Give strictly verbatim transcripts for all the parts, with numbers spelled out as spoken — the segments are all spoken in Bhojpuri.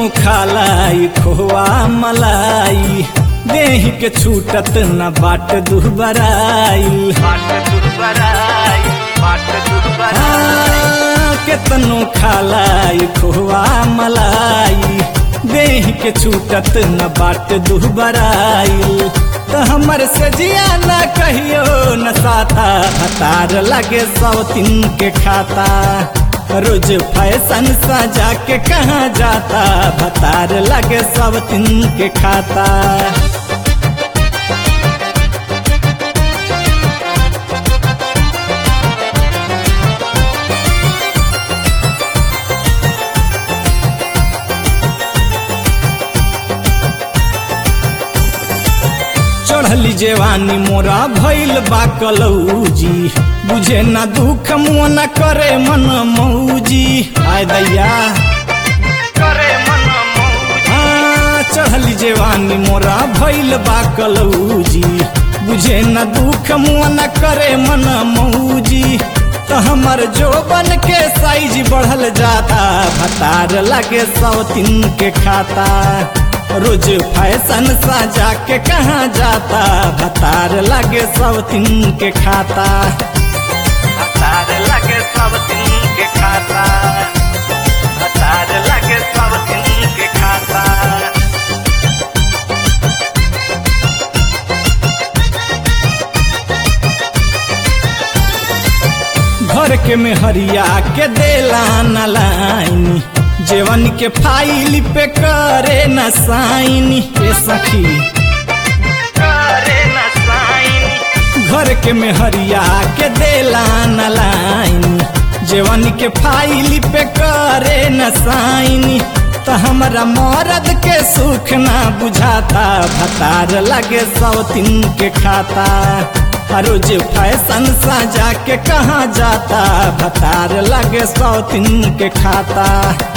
खालाई खोआ मलाई देह के छूटत न बाट दुबराई केतनो खालाई खोआ मलाई देह के छूटत न बाट दुबराई तो हमर सजिया न कहियो न साता हतार लगे सौतीन के खाता रोज फैशन सजा के कहाँ जाता भतार लगे सौतीन के खाता। चढ़ली जेवानी मोरा भइल बा कलौजी बुझे ना दुख मुँह न करे मन मौजी आय दैया करे मन मौजी। चढ़ली जेवानी मोरा भइल बा कलौजी बुझे ना दुख मुँह न करे मन मौजी तो हमर जोबन के साइज बढ़ल जाता भतार लगे सौतीन के खाता रोज फैशन सजा के कहाँ जाता भतार लगे सौतीन के खाता भतार लगे सौतीन के खाता भतार लगे सौतीन के खाता। घर के मेहरिया के देला न लाइनी जेवन के फाइल पे करे न साइन ए सखी करे न साइन घर के मेहरिया के देला न लाइन जेवन के फाइल पे करे न साइन तो हमरा मर्द के सुख ना बुझाता भतार लगे सौतीन के खाता रोज फैशन सजा के कहाँ जाता भतार लगे सौतीन के खाता।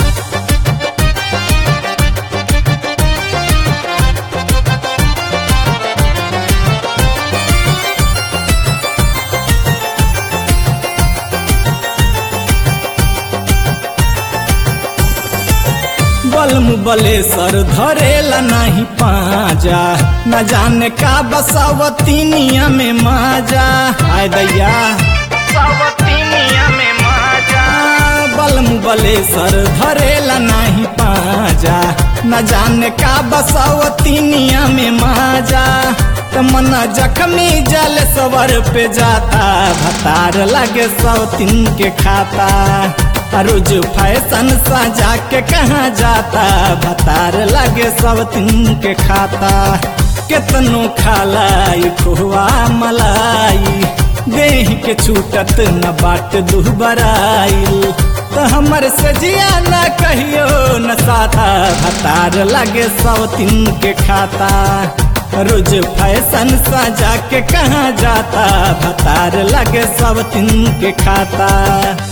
बलम बलेसर धरेला नहीं पाजा न जाने का बसावतीनिया में माजा आय दैया सवतीनिया में माजा। बलम बलेसर धरेला नहीं पाजा न जाने का बसावतीनिया में माजा तो मना जख्मी जल सवर पे जाता भतार लगे सौतीन के खाता रोज फैशन सजा के कहाँ जाता भतार लगे सौतीन के खाता। केतनो खालाई खोआ मलाई देह के छूटत न बाट दुबराई तो हमर सजिया न कहियो न साता भतार लगे सौतीन के खाता रोज फैशन सजा के कहाँ जाता भतार लगे सौतीन के खाता।